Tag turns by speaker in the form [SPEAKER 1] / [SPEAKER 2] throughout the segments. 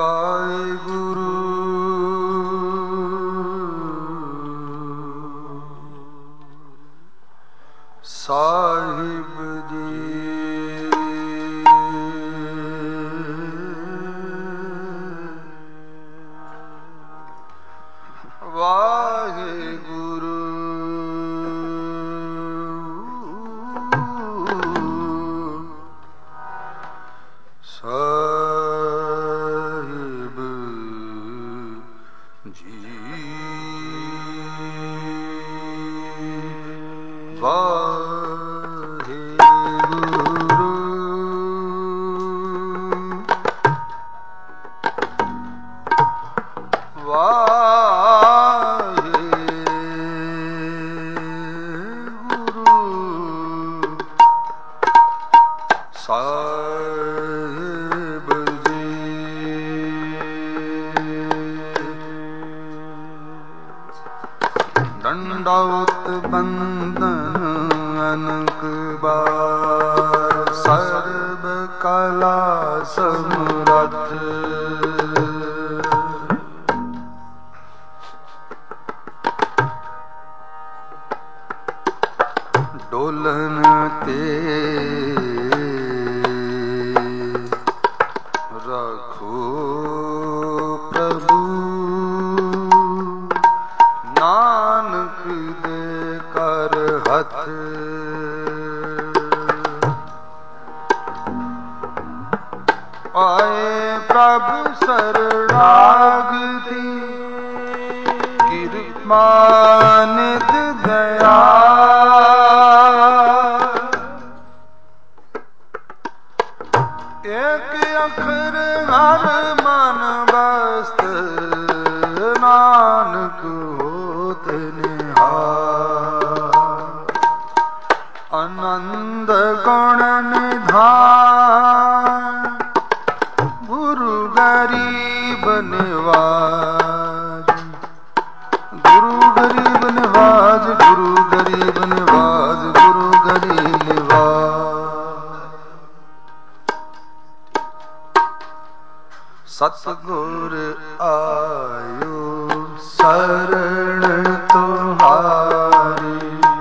[SPEAKER 1] ਵਾਹਿਗੁਰੂ ਸਾਹਿਬ ਜੀ। ਵਾਹਿਗੁਰੂ ਸਾਹਿਬ ਜੀ। दंडौत बंदन अनक बार सर्व कला समरथ। डोलन ते रखो प्रभु नानक दे कर हथ। आए प्रभु शरणागति कृपा निध दया। एक अखर हर मन बस्त नानक होत निहार। आनंद गुण निधान गुरु गरीब निवाज। गुरु गरीब निवाज गुरु गरीब निवाज गुरु गरीब निवाज। सतगुर आयो शरण तुम्हारी।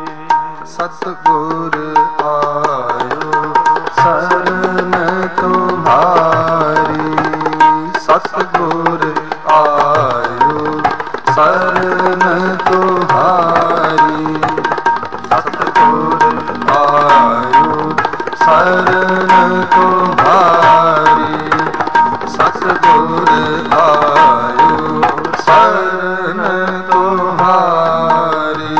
[SPEAKER 1] सतगुर आयो शरण तुम्हारी। सतगुर आयो शरण तुम्हारी। सतगुर आयो शरण तुम्हारी। सतगुर आयो शरण तुम्हारी।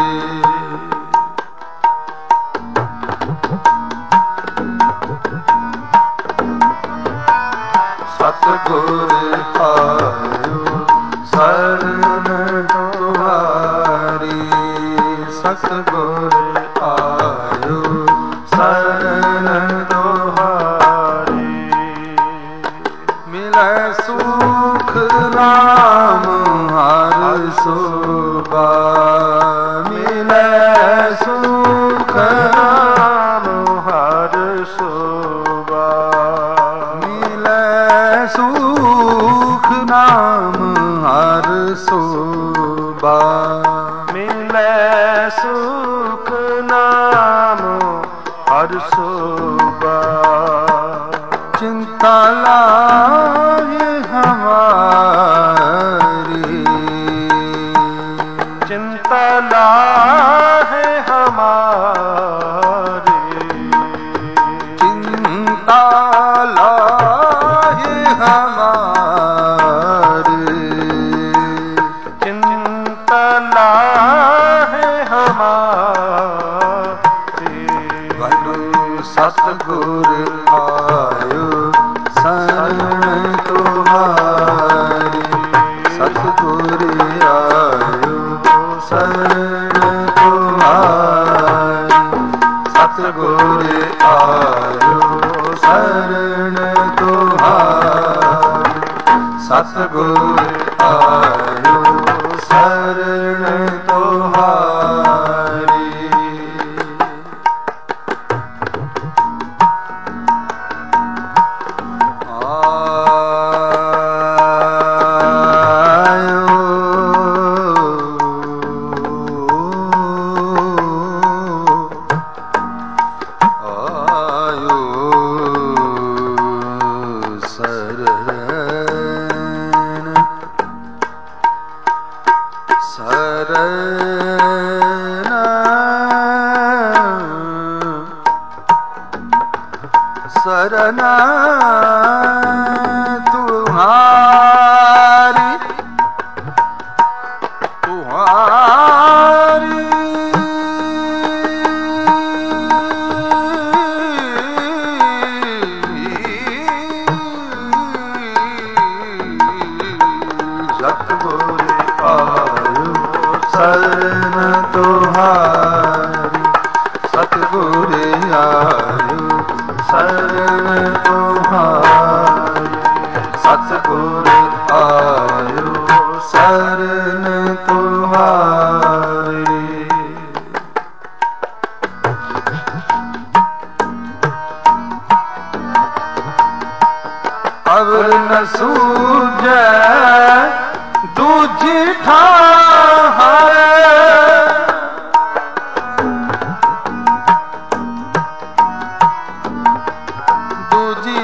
[SPEAKER 1] सतगुर आयो शरण तुम्हारी। सतगुर आयो शरण तुम्हारी। मिलै सुख नाम हर सोबा। मिलै सुख नाम हर सोबा। मिलै सुख नाम हर सोबा। मिलै सुख नाम हर सोबा। चिंता लाए हमारी। चिंता लाए हमारी। चिंता लाए हमारी। चिंता लाए हमारी। वनु सतगुर आयो शरण तुम्हारी। सतगुर आयो शरण तुम्हारी। सतगुर आयो शरण तुम्हारी। सतगुर आयो शरण तुम्हारी। ਸਤਿਗੁਰ ਆਇਓ ਸਰਨ ਤੁਹਾਰੀ। ਅਵਰ ਨ ਸੂਝੈ ਦੂਜੀ ਠਾਹਰ, ਦੂਜੀ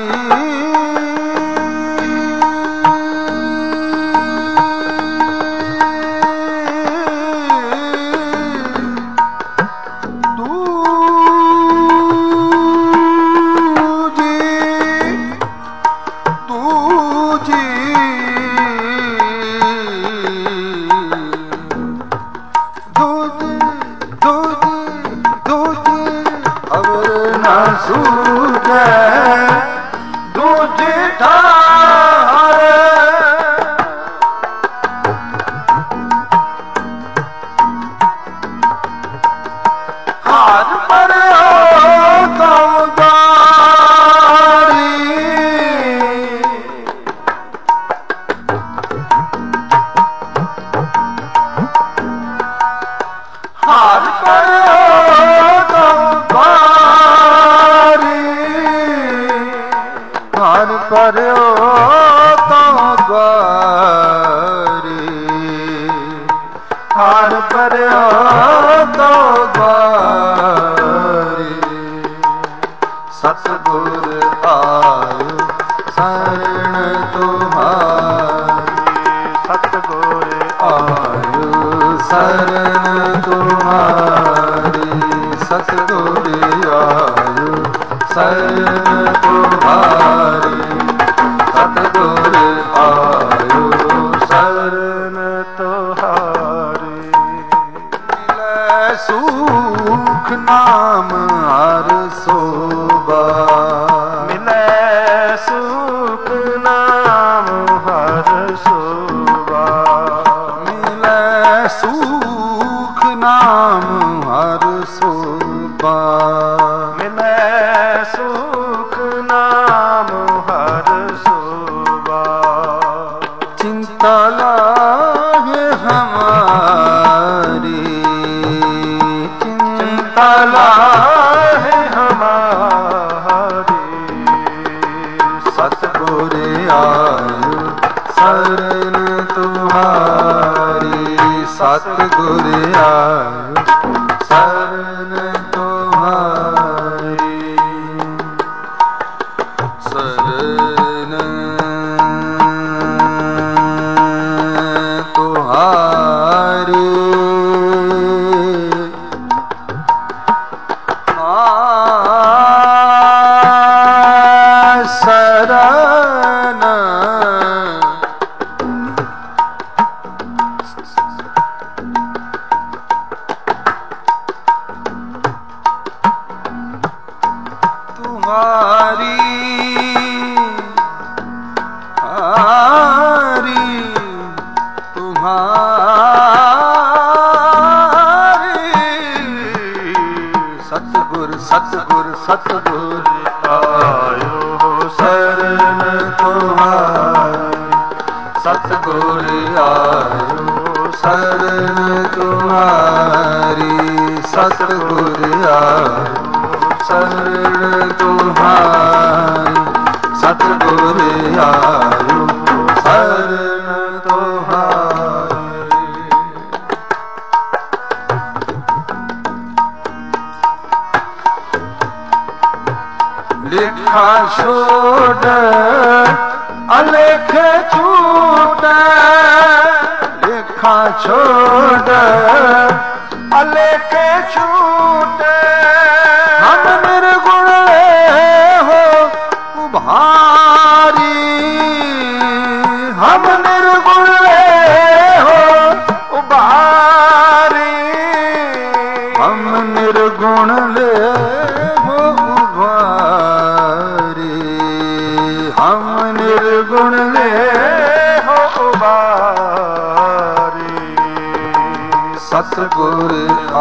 [SPEAKER 1] ਸਤਿਗੁਰ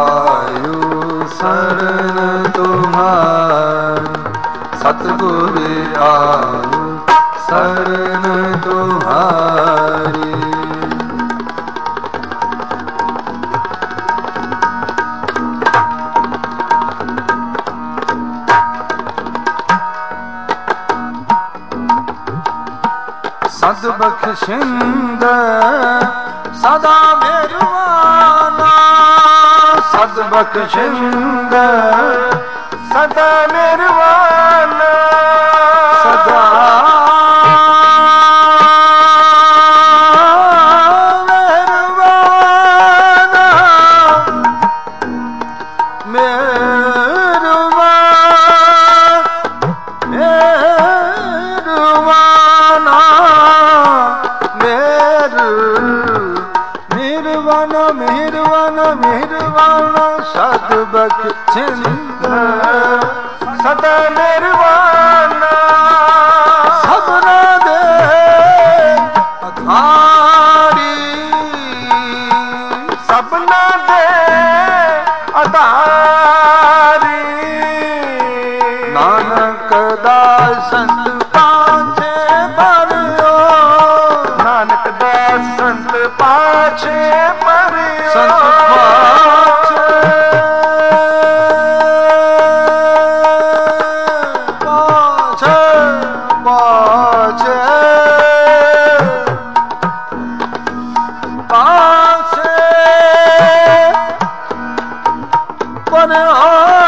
[SPEAKER 1] ਆਇਓ ਸਰਨ ਤੁਹਾਰੀ। ਸਤਿਗੁਰ ਆਇਓ शरण तुम्हारी। सद बख्शिंद सदा मेहरबाना, सद बख्शिंद सदा मेहरबाना, सदा मेहरबाना, मेहरबाना, मेहरबाना, मेहरबाना, सद बख्शिंद सदा मेहरबाना, सबना दे आधारी, सबना दे आधारी, नानक दास संत पाछे भरियो, नानक दास संत पाछे भरियो, संत पाछे पाछे पाछे भरियो,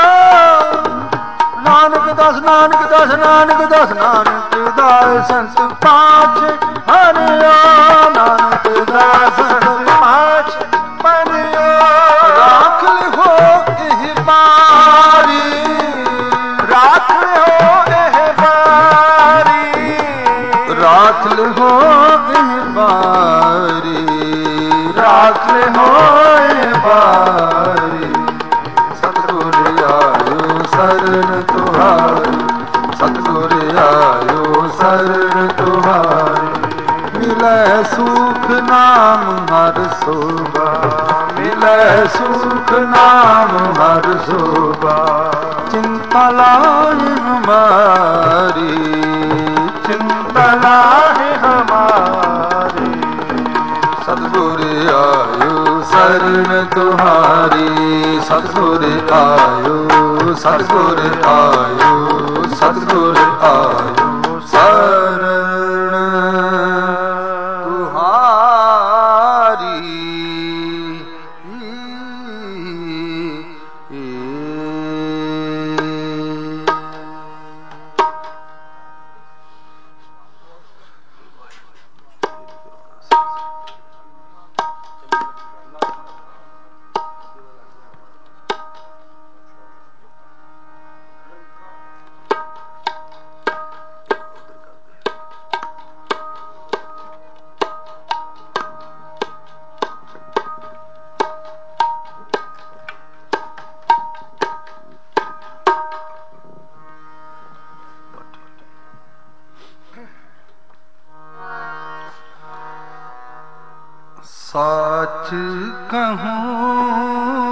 [SPEAKER 1] नानक दास नानक दास नानक दास नानक दास संत पाछे भरियो, नानक दास संत पाछे भरियो, राख लिहो एह बारी, राख लिहो एह बारी, राख लिहो एह बारी, राख लिहो एह बारी, सतगुर आयो शरण तुम्हारी, सतगुर आयो शरण तुम्हारी, मिलै सुख नाम हर सोबा, मिलै सुख नाम हर सोबा, चिंता लाए हमारी, चिंता लाए हमारी, सतगुर आयो शरण तुम्हारी, सतगुर आयो, सतगुर आयो, सतगुर आयो शरण तुम्हारी। साच कहूँ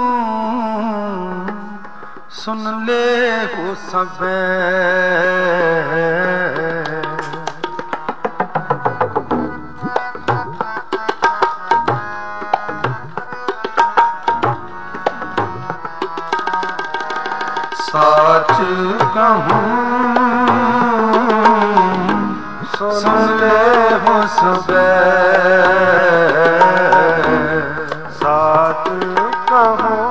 [SPEAKER 1] सुन ले हो सबे, साच कहूँ सुन ले हो सबे, साच कहूँ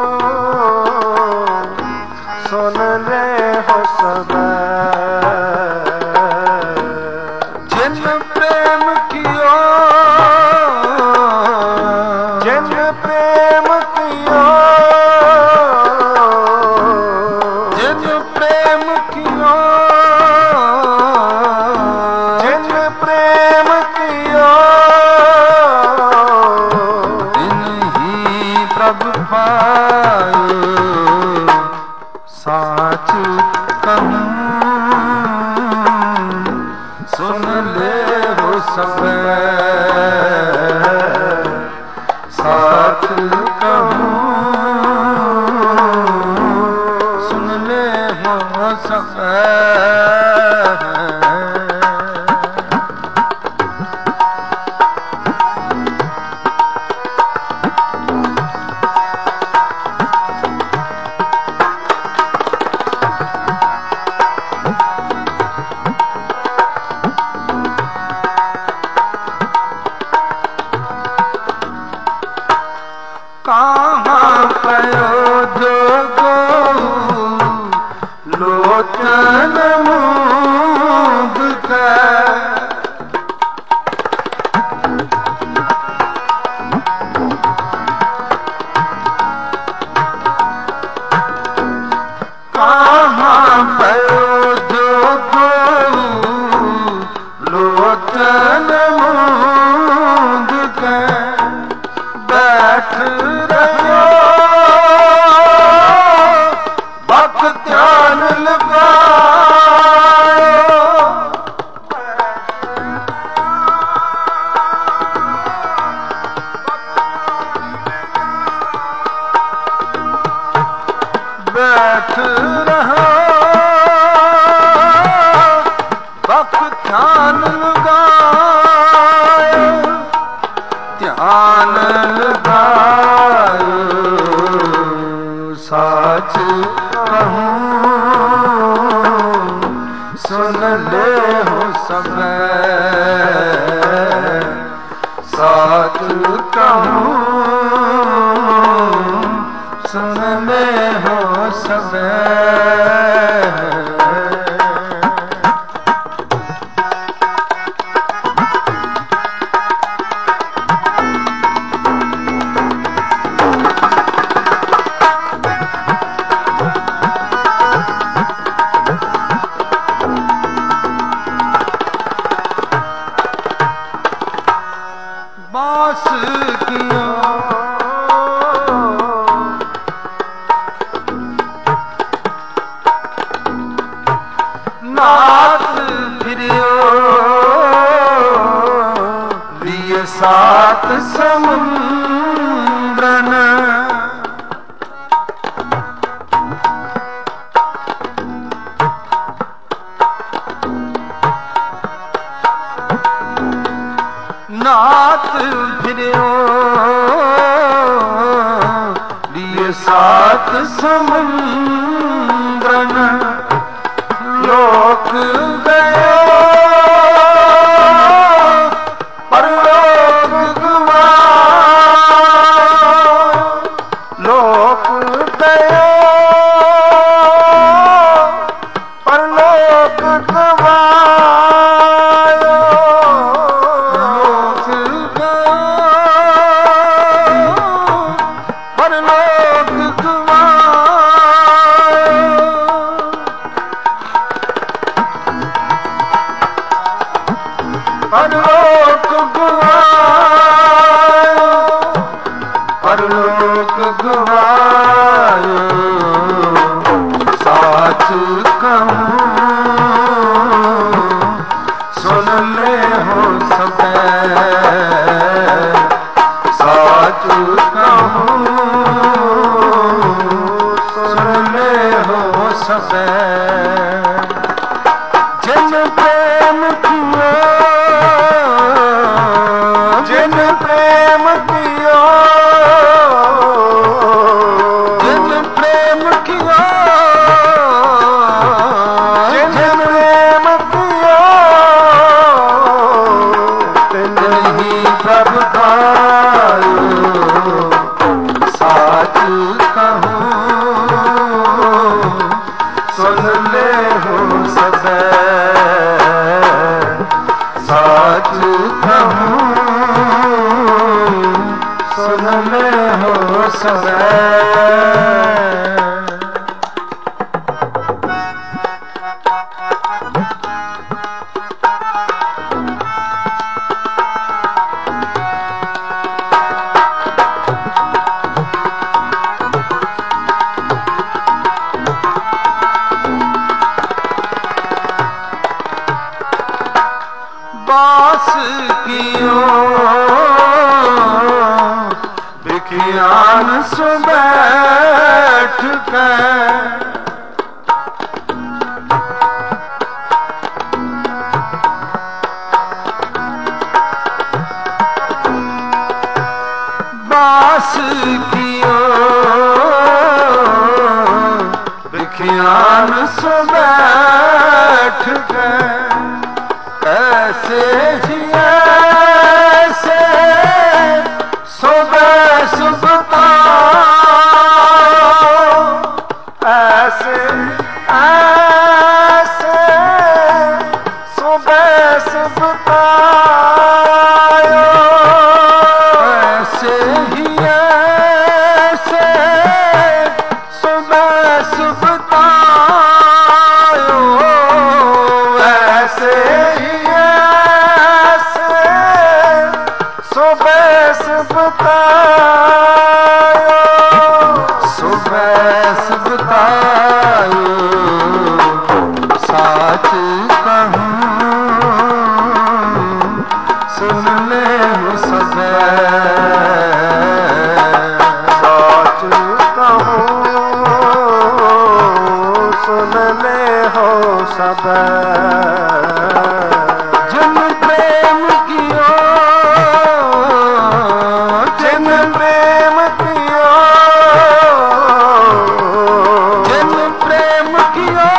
[SPEAKER 1] सुन ले हो सबे, जिन प्रेम कियो, जिन प्रेम कियो, जिन प्रेम कियो, जिन प्रेम कियो, बास कियो नाथ फिरियो लिए सात समुद्रन नाथ फिरियो लिए सात समुद्रन लोक गयो परलोक गवायो लोक गयो परलोक गवायो लोक गयो परलोक परलोक गवायो साच कहूँ सुन ले हो सब साच कहूँ सुन ले हो सब जिन प्रेम कियो जिन प्रेम कियो जिन प्रेम कियो जिन प्रेम कियो तिन ही प्रभु पायो साच कहूँ सुन ले हो सब साच कहूँ सुन ले हो सब बास कियो विज्ञान सु बैठ कर बास कियो विज्ञान सु बैठ कर ऐसे ही ऐसे सुबह सुबह ऐसे ऐसे सुबह सुबह ऐसे ही ऐसे सुबह सुबह ऐसे ही सुबह सुबतायो साच कहूँ सुन ले हो सब साच कहूँ सुन ले हो सब जिन प्रेम कियो जिन प्रेम कियो जिन प्रेम कियो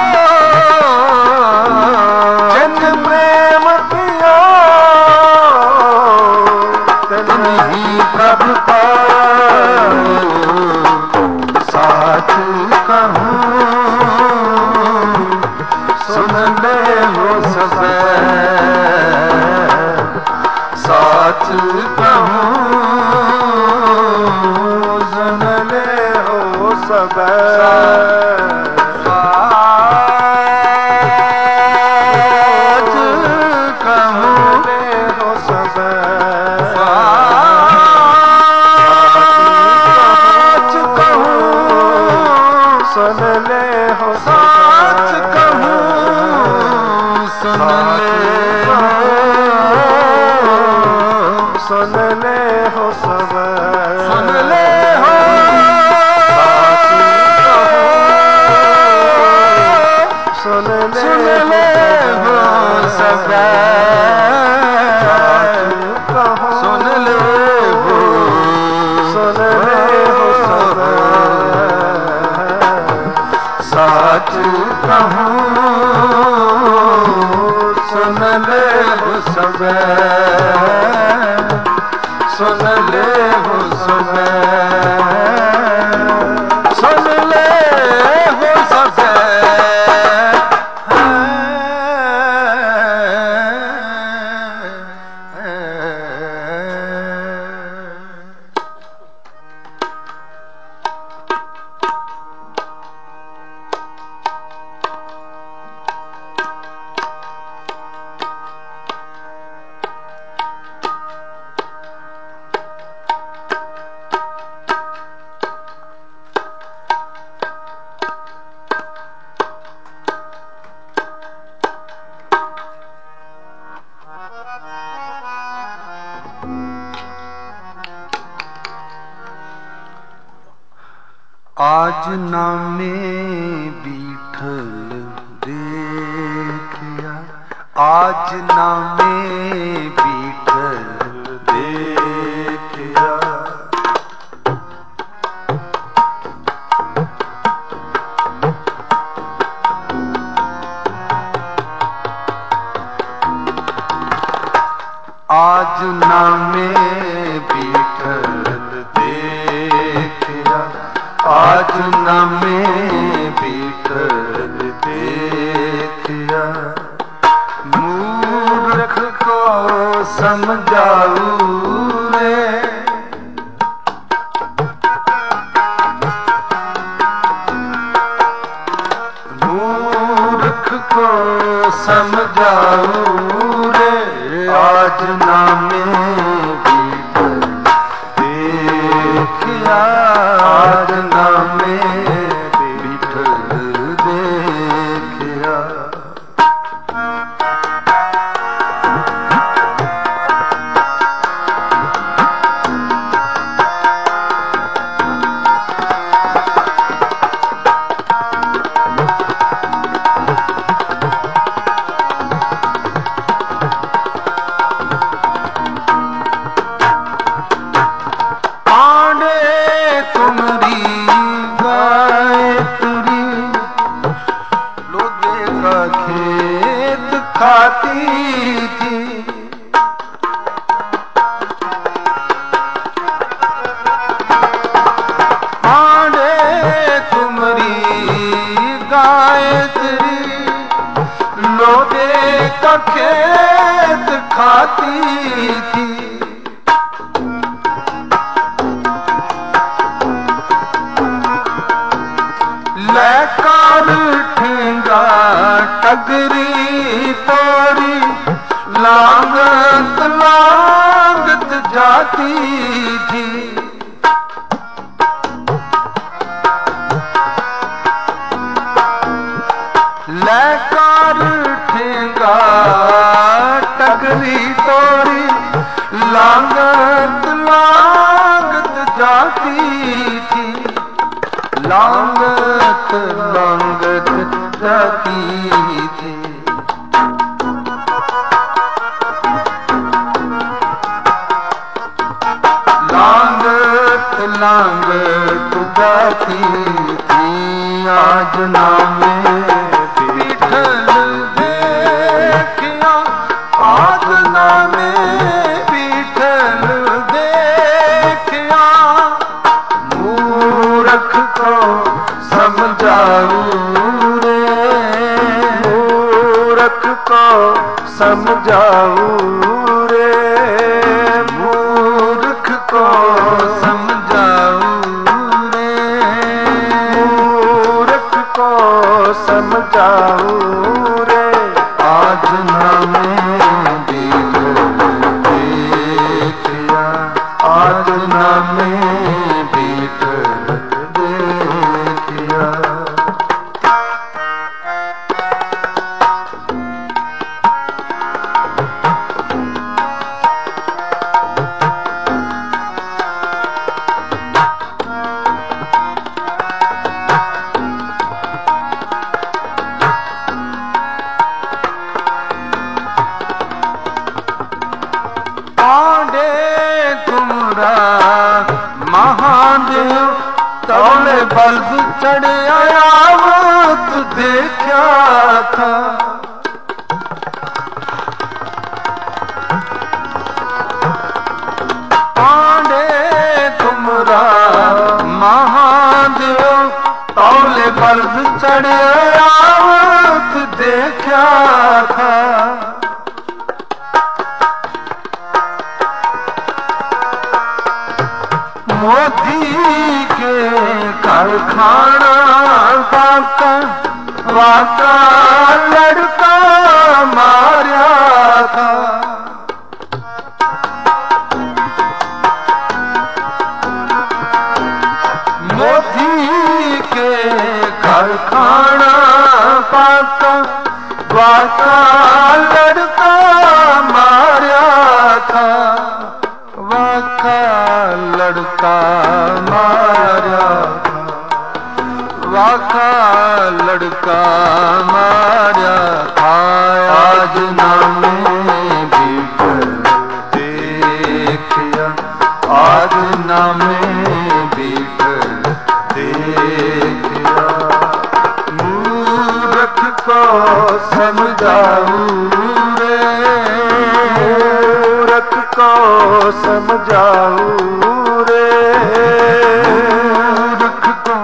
[SPEAKER 1] जिन प्रेम कियो तिन ही प्रभु पायो साच कहूँ सुन ले हो सब साच कहूँ सुन ले हो सब साच कहूँ ले हो सब सुन ले हो सब,
[SPEAKER 2] सुन ले हो
[SPEAKER 1] सुन
[SPEAKER 2] ले हो सब, सुन ले हो,
[SPEAKER 1] सुन ले हो सब, साच कहूँ सुन ले हो सब, सुन ले हो सब,
[SPEAKER 2] सुन ले हो सब।
[SPEAKER 1] आज नामे बीठल देखिया, आज नामे बीठल देखिया, आज नामे बीठल देखिया, आज नामे बीठल देखिया, मूर्ख को समझाऊ रे, मूर्ख को समझाऊ रे, आज नामे बीठल देखिया, आज नामे बीठल देखिया, खेत खाती थी, लेकर ठेंगा टगरी तोरी, लागत लागत जाती थी, लेकर ठेंगा टगरी तोरी, लागत लागत जाती थी, लागत लागत जाती थी, लागत लागत जाती थी, आज नामे बीठल देखिया, आज नामे बीठल देखिया, मूर्ख को समझाऊ रे, मूर्ख को समझाऊ रे, मूर्ख को समझाऊ रे, मूर्ख को समझाऊ रे, आज नामे बीठल देखिया, आज नामे बीठल देखिया,
[SPEAKER 2] तुमरा महादेव तौले बल्ब चढ़िया आवत देखा था। पांडे तुमरा महादेव तौले बल्ब चढ़िया आवत देखा था। मोदी के कारखाना वाका वाका लड़का मारा था। मोदी के कारखाना वाका वाका लड़का मारा था। वाका लड़का मारा था। वाका लड़का मारा था। आज नामे बीठल देखिया आज नामे बीठल देखिया। मूर्ख को समझाऊं रे मूर्ख को समझाऊं रे मूर्ख को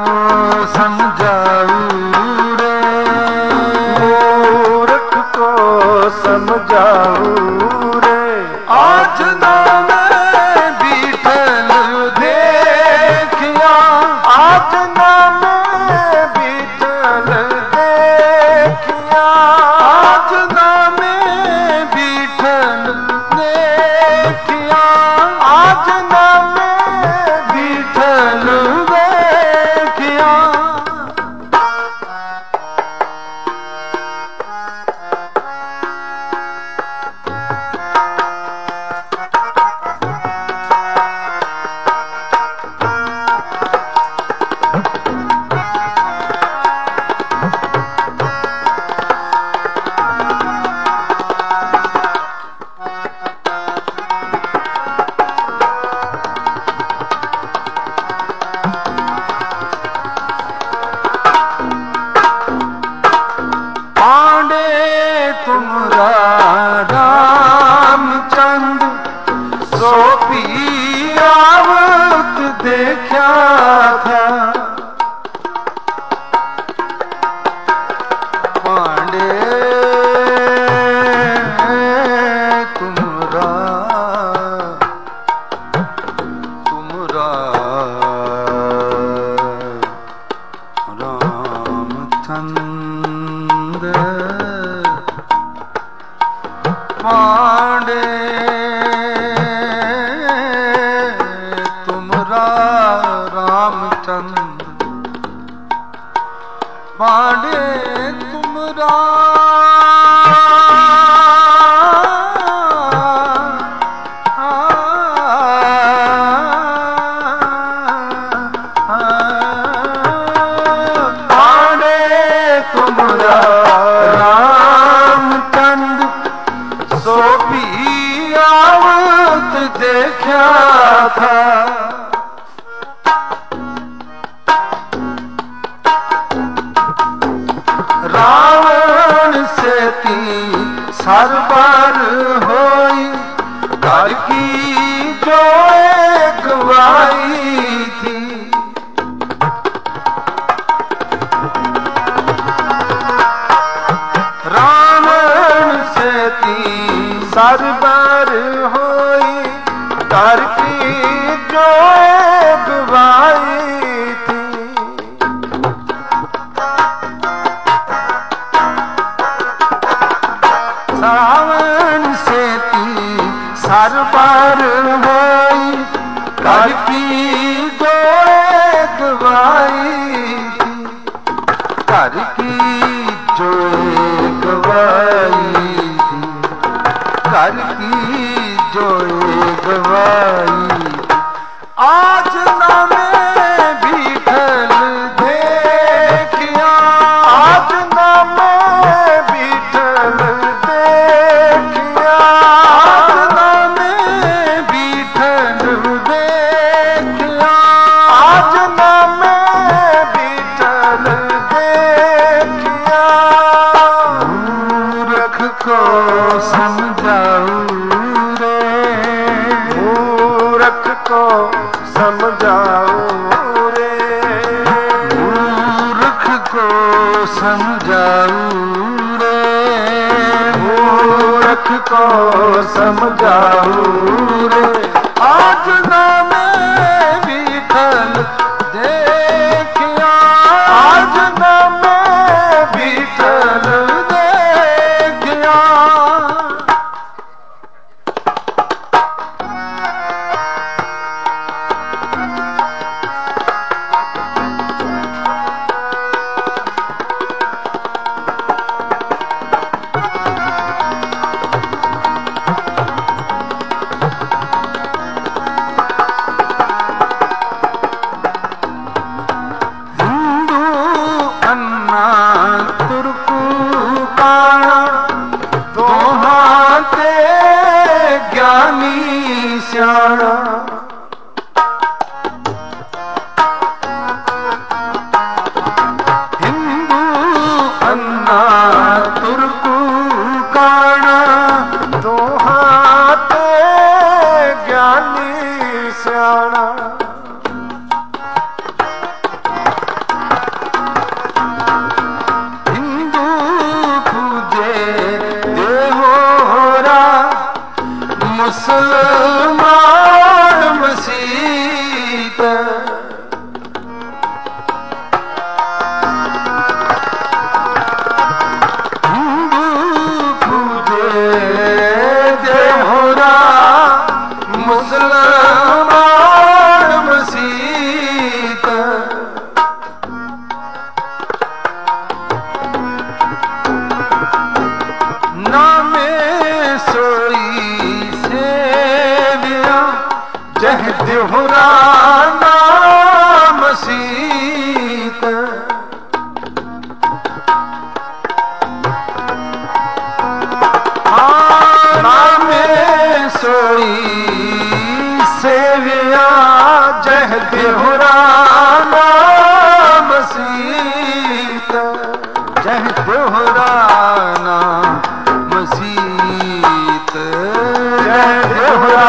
[SPEAKER 2] समझाऊं रे मूर्ख को समझाऊं रे। आज नामे बीठल देखिया आज नामे बीठल देखिया आज नामे बीठल देखिया आज नामे बीठल देखिया। तुमरा रामचंद सोपी आवत देखा था। पांडे तुमरा तुमरा रामचंद पांडे तुमरा रामचंद पांडे तुमरा पांडे तुमरा रामचंद सोपी आवत देखा था। रावण से ती सरबर होई घर की जो एक गवाई थी। रावण से ती सरबर होई घर की जो एक गवाई थी। रावण से ती सरबर होई घर की जो एक गवाई थी। घर की जो एक गवाई थी घर की जो एक गवाई। आज नामे बीठल देखिया आज नामे बीठल देखिया आज नामे बीठल देखिया।
[SPEAKER 1] मूर्ख को समझाऊं रे,
[SPEAKER 2] मूर्ख को समझाऊं रे,
[SPEAKER 1] मूर्ख को समझाऊं रे।
[SPEAKER 2] आज नाम विठल देखिया,
[SPEAKER 1] आज नाम विठल
[SPEAKER 2] देखिया। मुसलमान मसीत, हिंदू पूजे देवरा, मुसलमान मसीत। नामे सोई देहुरा नाम सीत, नामे सोई सेविया जह देहुरा नाम सीत, जह देहुरा नाम सीत, जह देहुरा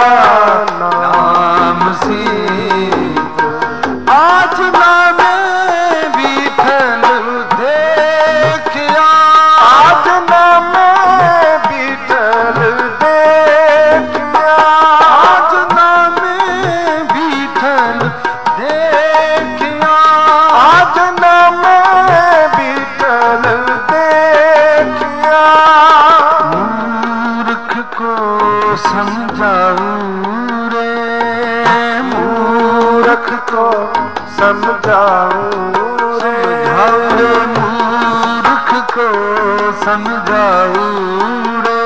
[SPEAKER 2] आज नाम विठल देखिया,
[SPEAKER 1] आज नाम विठल देखिया,
[SPEAKER 2] आज नाम विठल देखिया,
[SPEAKER 1] आज नाम विठल देखिया।
[SPEAKER 2] मूर्ख को समझाऊं रे,
[SPEAKER 1] मूर्ख को समझाऊं रे,
[SPEAKER 2] मूर्ख को समझाऊं रे,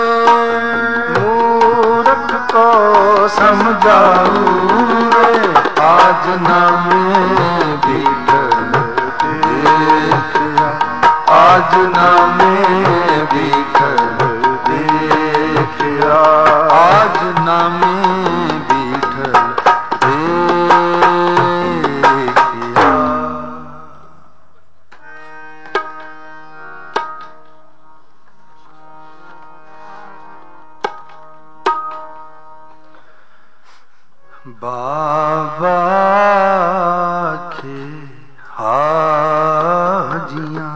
[SPEAKER 1] मूर्ख को समझाऊं रे।
[SPEAKER 2] आज नाम विठल देखिया, आज नाम विठल देखिया, आज नाम विठल देखिया। बाबा के हाजियां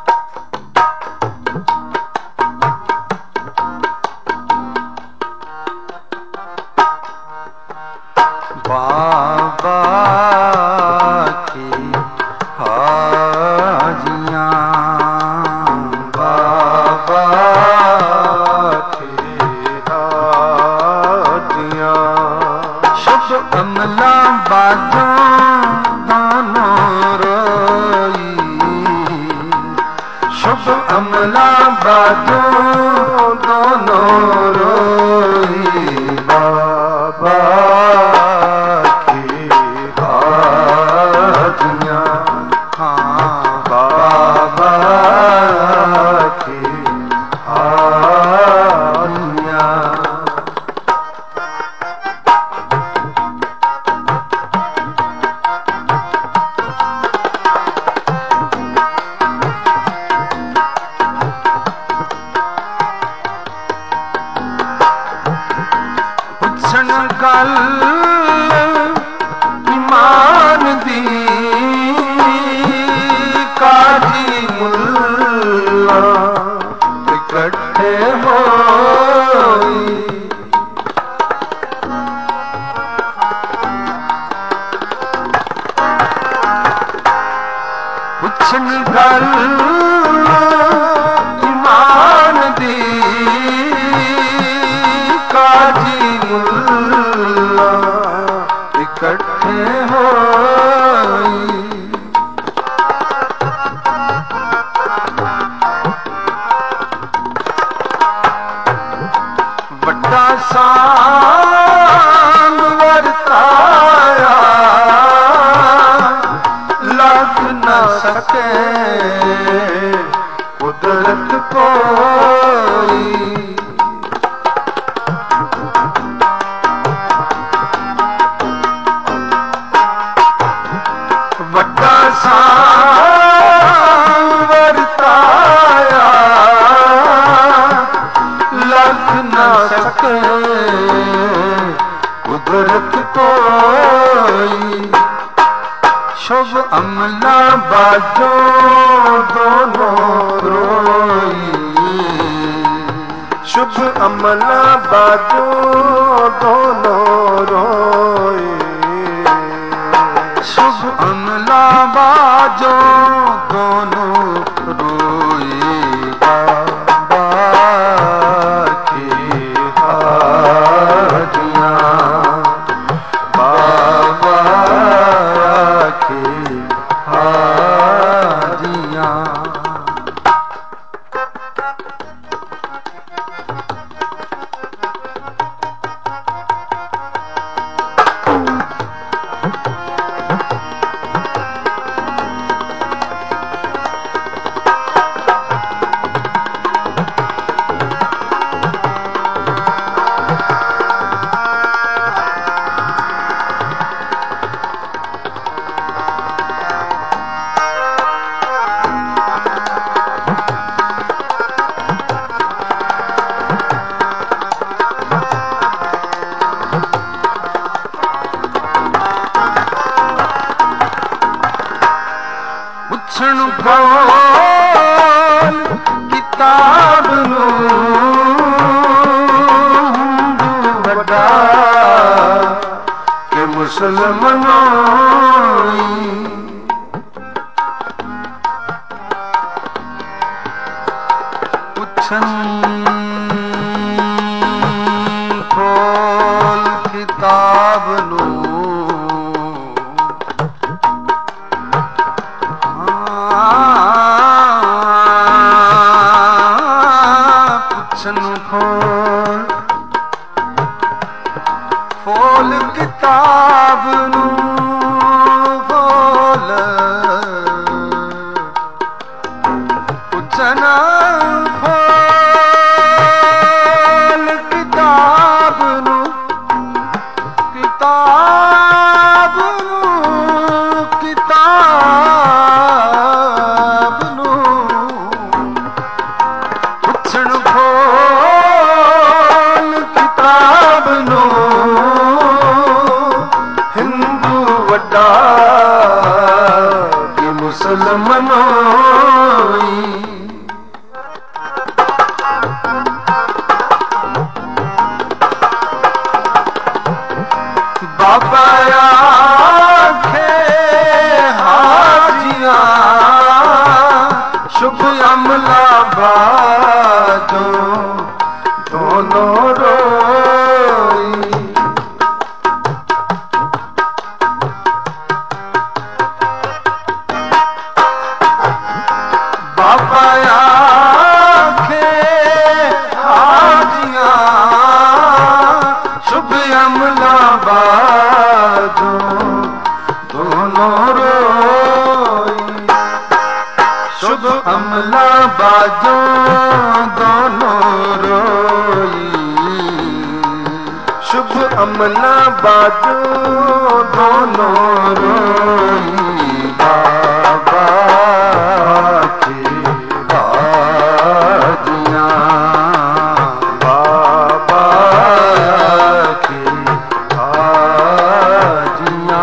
[SPEAKER 2] बाबा की हाजियां,
[SPEAKER 1] बाबा की हाजियां।
[SPEAKER 2] शुभ अमला बाजों दोनों रोई, शुभ अमला बाजों दोनों रोई।
[SPEAKER 1] बाबा की हाजियां,
[SPEAKER 2] हाँ
[SPEAKER 1] बाबा की हाजियां।
[SPEAKER 2] पुछन गल ईमान दी काजी मुल्ला इकट्ठे होई बड़ा सांग वरताया लग न सके कुदरत कोई बड़ा सांग वरताया लग न सके कुदरत कोई शुभ अमला बाजो दोनों रोई
[SPEAKER 1] शुभ अमला बाजो दोनों रोई
[SPEAKER 2] शुभ अमला बाजो दोनों रोई
[SPEAKER 1] बाबा की हाजियां बाबा की हाजियां
[SPEAKER 2] पुछण खोल किताब नूं वड्डा के मुसलमानों पुछण खोल किताब नूं खोल किताब नूं खोल पुछन खोल किताब नूं किताब नूं किताब नूं पुछन खोल किताब नूं
[SPEAKER 1] हिंदू वड्डा कि मुसलमानों
[SPEAKER 2] बाबा आखे हाजियां शुभ अमला बाजो दोनों रोई बाबा आखे हाजियां शुभ अमला बाजो दोनों रोई शुभ अमला बाजो दोनों रोई
[SPEAKER 1] शुभ अमला बाजो दोनों रोई बाबा की हाजियां बाबा की हाजियां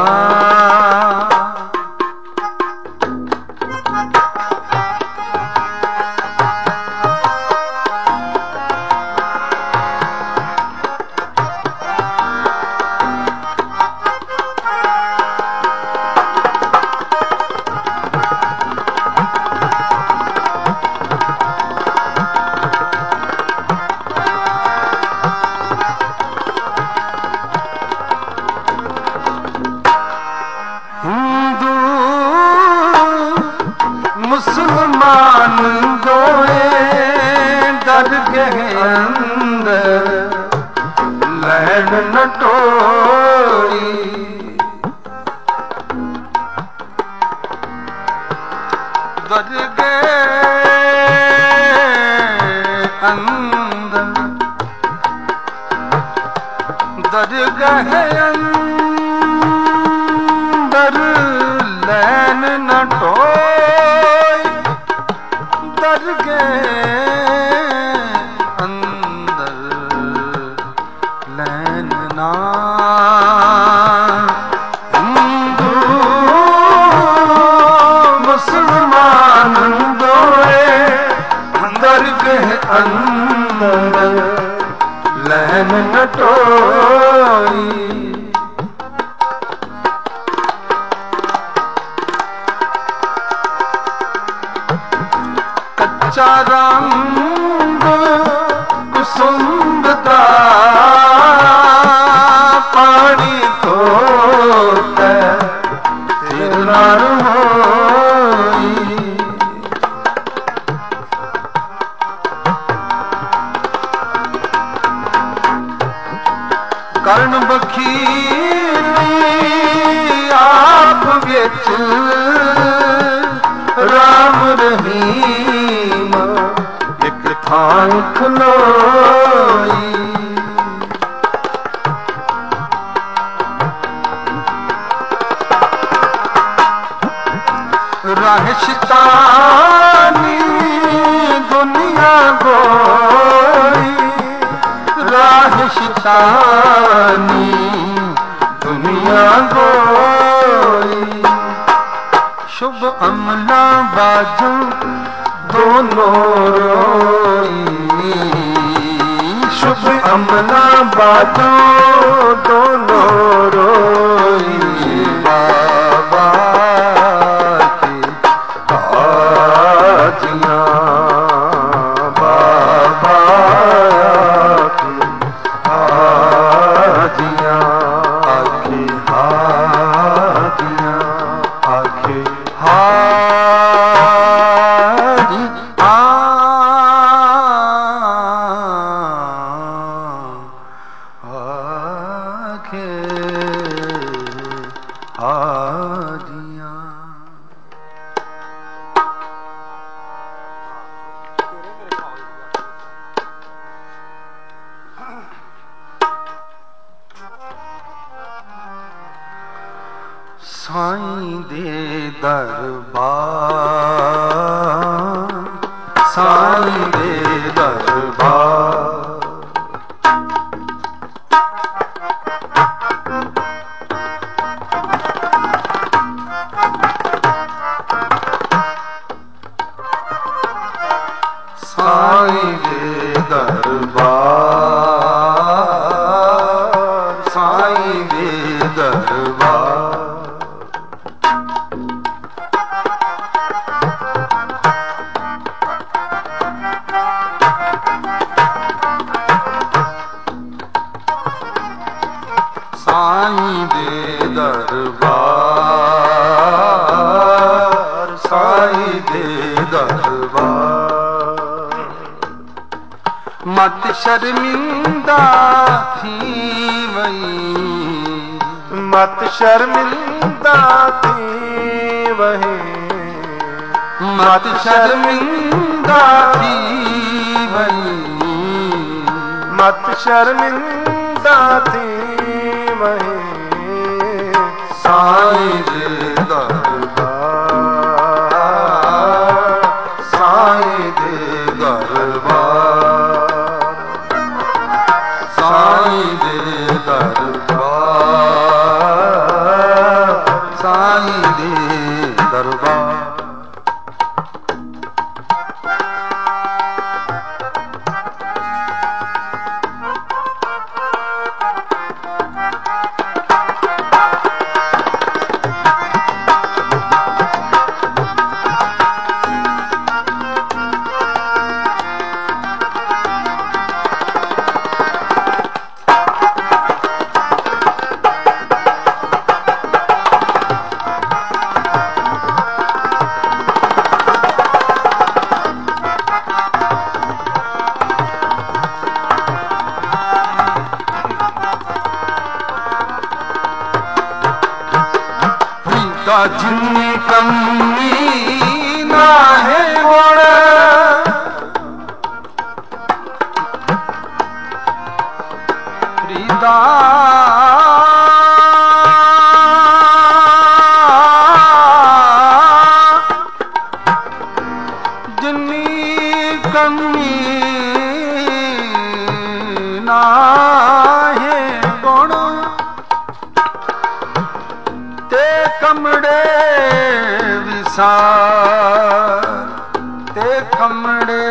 [SPEAKER 2] गए अंदर लैन न टोरी। दर गए अंदर दर गए अंदर लैन न टोई। दर गए अंदर लैन ना हिंदू मुसलमान दोए। दर गए अंदर लैन न टोई। कच्चा रंग कुसुम दा पानी धोता तेरे नाल होई। कर्ण बखीली आप विच राम रहीम एक थां खलोई। राह शैतानी दुनिया गोई। राह शैतानी दुनिया गोई। शुभ अमला बाजू दोनों रोई। शुभ अमला बाजू दोनों रोई। बाबा की हाजियाँ बाबा की हाजियाँ आखे हाजियाँ आखे हाजी आखे हाजियाँ। साईं दे दरबार साईं दे दरबार। साईं दे दरबार साईं दे दरबार। साईं दे दरबार साईं दे दरबार। मत शर्मिंदा थी वही मत शर्मिंदा थी वही मत शर्मिंदा थी वही मत शर्मिंदा थी वही। साईं दे दरबार साईं दे दरबार साईं दे दरबार साईं दे दरबार। ਰੀਤਾ ਜਿੰਨੀ ਕਮੀ ਨਾ ਹੈ ਗੁਣ ਰੀਤਾ ਜਿੰਨੀ ਕਮੀ ਨਾ ਹੈ ਗੁਣ ਤੇ ਕਮੜੇ ਵਿਸਾਰ ਤੇ ਕਮੜੇ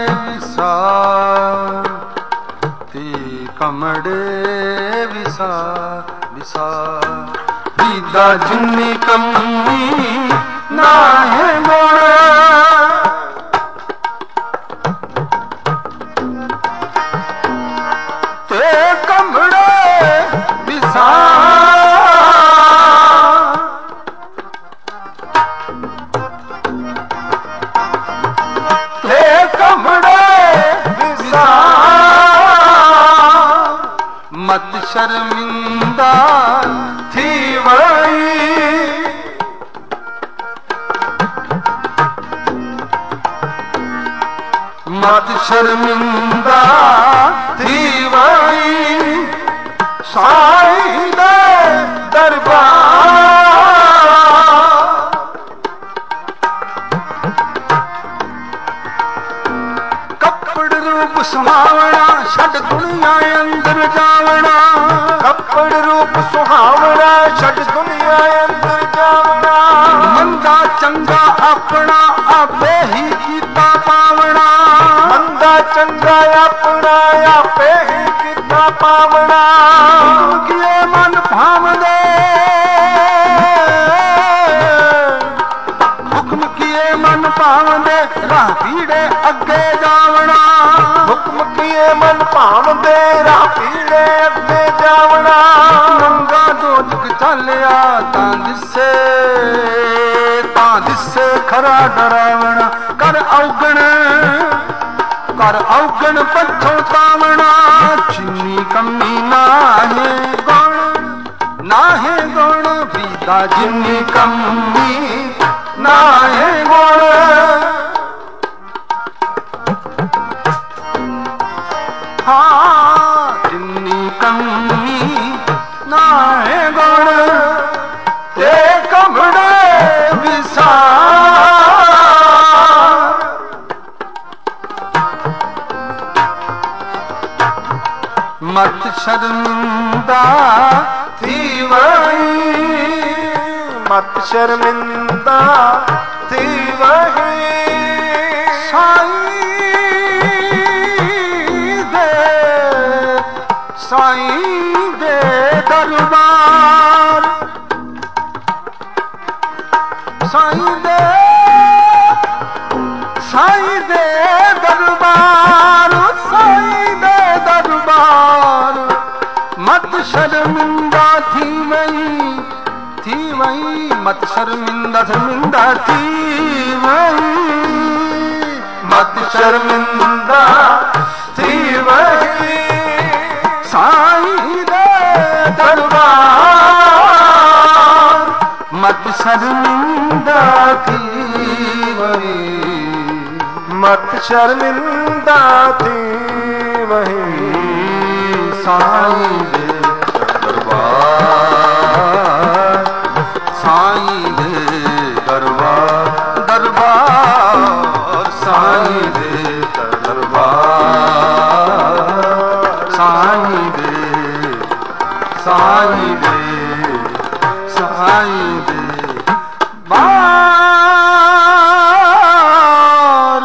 [SPEAKER 2] ਵਿਸਾਰ ਤੇ ਕਮੜੇ ਵਿਸਾਰ ਰੀਦਾ ਜਿੰਨੀ ਕਮੀ ਨਾ ਹੈ ਗੁਣ ਤੇ ਕਮੜੇ ਵਿਸਾਰ ਤੇ ਕਮੜੇ ਵਿਸਾਰ ਮਤ ਸ਼ਰਮਿੰਦਾ ਥੀ ਵਈ ਮਤ ਸ਼ਰਮਿੰਦਾ ਥੀ ਵਈ ਸਾਈਂ ਦੇ ਦਰਬਾਰ ਕੱਪੜ ਰੂਪ ਸੁਹਾਵਣਾ ਛੱਡ ਦੁਨੀਆ ਅੰਦਰ ਜਾਵਣਾ ਕੱਪੜ ਰੂਪ ਸੁਹਾਵਣਾ ਛੱਡ ਦੁਨੀਆ ਅੰਦਰ ਜਾਵਣਾ ਮੰਦਾ ਚੰਗਾ ਆਪਣਾ ਆਪੇ ਹੀ ਕੀਤਾ ਪਾਵਣਾ ਮੰਦਾ ਚੰਗਾ ਆਪਣਾ ਆਪੇ ਹੀ ਕੀਤਾ ਪਾਵਣਾ ਕੀਏ ਮਨ ਭਾਵਦੇ ਹੁਕਮ ਕੀਏ ਮਨ ਭਾਵਦੇ ਰਾਹ ਪੀੜੇ ਅੱਗੇ ਜਾਵਣਾ ਹੁਕਮ ਕੀਏ ਮਨ ਭਾਵਦੇ ਰਾਹ ਪੀੜੇ ਅੱਗੇ ਜਾਵਣਾ ਨੰਗਾ ਦੋਜਕ ਚੱਲਿਆ ਤਾਂ ਦਿਸੇ ਖਰਾ ਡਰਾਵਣਾ ਕਰ ਔਗਣ ਪੱਥੋਂ ਤਾਵਣਾ ਜਿੰਨੀ ਕਮੀ ਨਾ ਹੈ ਗੁਣ ਰੀਤਾ ਜਿੰਨੀ ਕਮੀ ਨਾ ਹੈ ਗੁਣ ਹਾਂ ਜਿੰਨੀ ਕਮੀ ਨਾ ਹੈ ਗੁਣ ਤੇ ਕਮੜੇ ਵਿਸਾਰ ਮਤ ਸ਼ਰਮਿੰਦਾ ਥੀ ਵਈ ਮਤ ਸ਼ਰਮਿੰਦਾ ਥੀ ਵਈ ਸਾਈਂ ਦੇ ਦਰਬਾਰ ਸਾਈਂ ਦੇ ਦਰਬਾਰ ਮਤ ਸ਼ਰਮਿੰਦਾ ਥੀ ਵਈ ਮਤ ਸ਼ਰਮਿੰਦਾ ਥੀ ਵਈ ਮਤ ਸ਼ਰਮਿੰਦਾ ਥੀ ਵਈ ਸਾਈਂ ਦੇ ਦਰਬਾਰ ਮਤ ਸ਼ਰਮਿੰਦਾ ਥੀ ਵਈ ਮਤ ਸ਼ਰਮਿੰਦਾ ਥੀ ਵਈ ਸਾਈਂ ਦੇ ਦਰਬਾਰ ਸਾਈਂ ਦੇ ਦਰਬਾਰ ਸਾਈਂ ਦੇ ਦਰਬਾਰ ਸਾਈਂ ਦੇ ਬਾਰ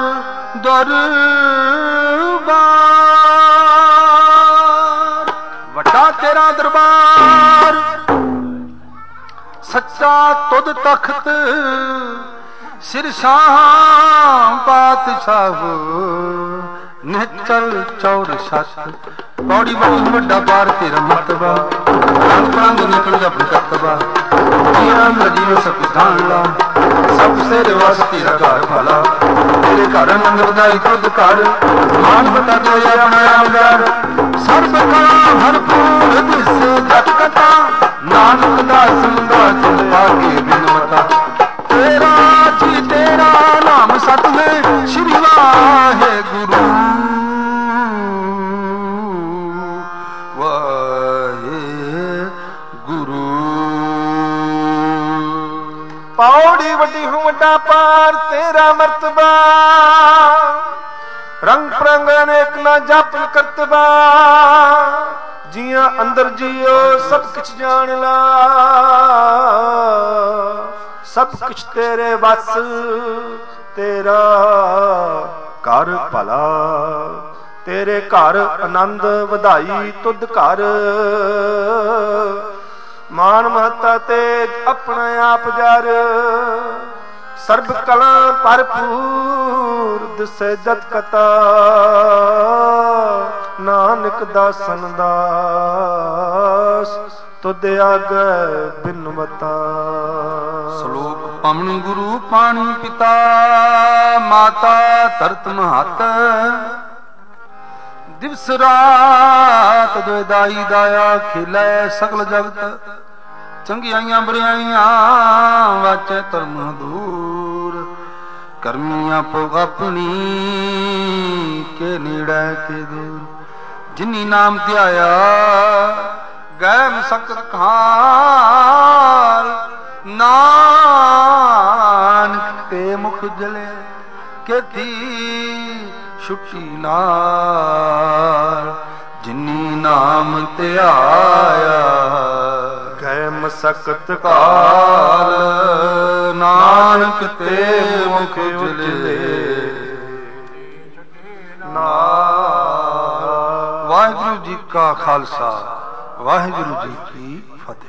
[SPEAKER 2] ਦਰਬਾਰ ਵੱਡਾ ਤੇਰਾ ਦਰਬਾਰ ਸੱਚਾ ਤੁਧ ਤਖਤ ਸਿਰ ਸ਼ਾਹ ਪਾਤਸ਼ਾਹ ਨਿਹਚਲ ਚੌਰ ਸੱਤ ਪੌੜੀ ਬਹੁਤ ਵੱਡਾ ਪਾਰ ਤੇਰਾ ਮਤਬਾ ਰੰਗ ਨਿਕਲ ਜਪ ਕਰਤਬਾ ਜੀਆਂ ਨਦੀ ਸਭ ਧਾਨ ਲਾ ਸਭ ਸੇ ਰਿਵਾਸ ਤੇਰਾ ਘਰ ਭਲਾ ਤੇਰੇ ਘਰ ਨੰਦ ਵਧਾਈ ਤੁਧ ਘਰ ਮਾਨ ਬਤਾ ਦੇ ਆਪਣਾ ਆਗਰ ਸਰਬ ਕਲਾ ਭਰਪੂਰ ਦਿਸ ਜਗਤਾ ਨਾਨਕ ਦਾ ਸੰਗਾ ਚਲ ਪਾਗੇ ਬਿਨ
[SPEAKER 1] ਥੋੜੀ ਵੱਡੀ ਹੂੰ ਵੱਡਾ ਪਾਰ ਤੇਰਾ ਮਰਤਬਾ ਰੰਗ ਪ੍ਰੰਗ ਅਨੇਕ ਨਾ ਜਾਪਨ ਕਰਤਬਾ ਜੀਆਂ ਅੰਦਰ ਜੀਓ ਸਭ ਕੁਛ ਜਾਣ ਲਾ ਸਭ ਕੁਛ ਤੇਰੇ ਵਸ ਤੇਰਾ ਘਰ ਭਲਾ ਤੇਰੇ ਘਰ ਆਨੰਦ ਵਧਾਈ ਤੁਧ ਘਰ ਮਾਨ ਮਹੱਤਾ ਤੇ ਆਪਣਾ ਆਪ ਜਰ ਸਰਬ ਕਲਾ ਭਰਪੂਰ ਦਿਸੈ ਜਤ ਕਤਾ ਨਾਨਕ ਦਾਸਨ ਦਾਸ ਤੁਧ ਆਗੈ ਬਿਨਵਤਾ।
[SPEAKER 2] ਸ਼ਲੋਕ ਪਵਨ ਗੁਰੂ ਪਾਣੀ ਪਿਤਾ ਮਾਤਾ ਧਰਤ ਮਹਤ ਦਿਵਸ ਰਾਤ ਦੁਇਦਾਈ ਦਾਇਆ ਖਿਲੇ ਸਗਲ ਜਗਤ ਚੰਗਿਆਈਆਂ ਬੁਰਾਈਆਂ ਵਾਚੈ ਧਰਮ ਦੂਰ ਕਰਮੀ ਆਪੋ ਆਪਣੀ ਕੇ ਨੇੜੇ ਕੇ ਦੂਰ ਜਿਨੀ ਨਾਮ ਧਿਆਇਆ ਗੈ ਮਸਕਤ ਕਾਲ ਨਾਨਕ ਤੇ ਮੁਖ ਜਲੇ ਕੇਤੀ ਛੁੱਟੀ ਨਾਲ ਜਿਨੀ ਨਾਮ ਧਿਆਇਆ
[SPEAKER 1] ਗੈ ਮਸਕਤ
[SPEAKER 2] ਕਾਲ ਨਾਨਕ ਤੇ ਮੁਖ ਉਜਲੇ। ਵਾਹਿਗੁਰੂ ਜੀ ਕਾ ਖਾਲਸਾ ਵਾਹਿਗੁਰੂ ਜੀ ਕੀ ਫਤਿਹ।